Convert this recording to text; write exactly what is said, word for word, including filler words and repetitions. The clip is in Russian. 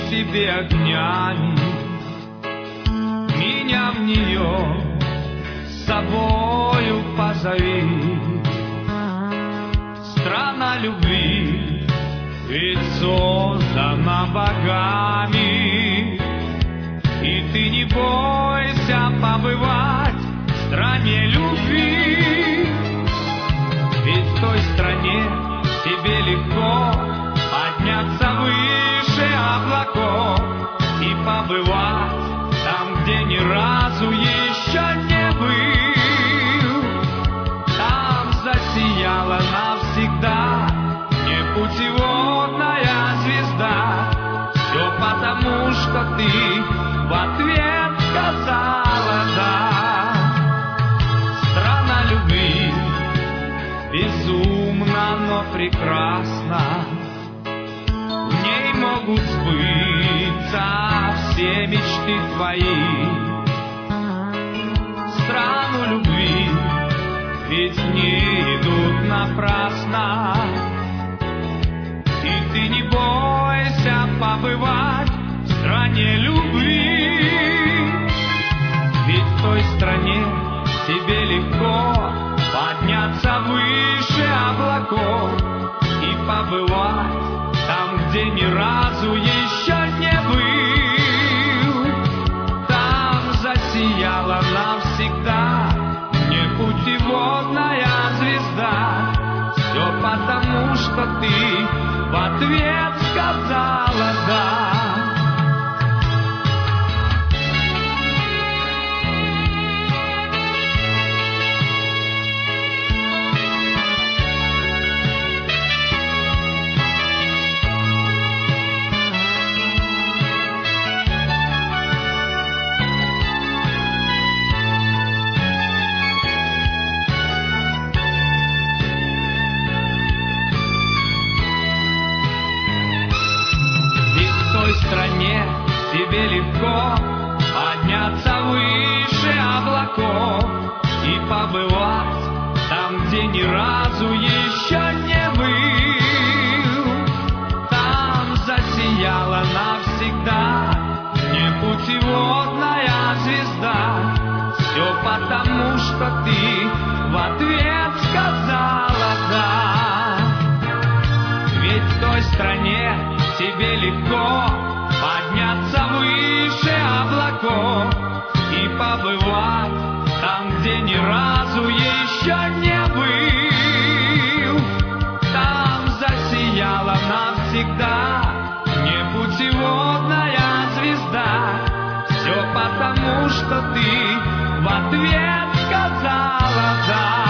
себе огнями, меня в нее с собою позови. Страна любви ведь создана богами, и ты не бойся побывать в стране любви. Ведь в той стране тебе легко подняться выше облаков и побывать там, где ни разу еще не был. Там засияла навсегда непутеводная звезда. Все потому, что ты в ответ сказала «да». Страна любви безумна, но прекрасна. В ней могут сбыться все мечты твои. Страну любви ведь не идут напрасно, и ты не бойся побывать в стране любви. Ведь в той стране тебе легко подняться выше облаков и побывать там, где ни разу еще не был. Там засияла навсегда непутеводная звезда. Все потому, что ты в ответ сказала «да». В стране тебе легко подняться выше облаков и побывать там, где ни разу еще не был. Там засияла навсегда непутеводная звезда. Все потому, что ты в ответ сказала «да». Ведь в той стране тебе легко подняться выше облаков и побывать там, где ни разу еще не был. Там засияла навсегда непутеводная звезда. Все потому, что ты в ответ сказала «да».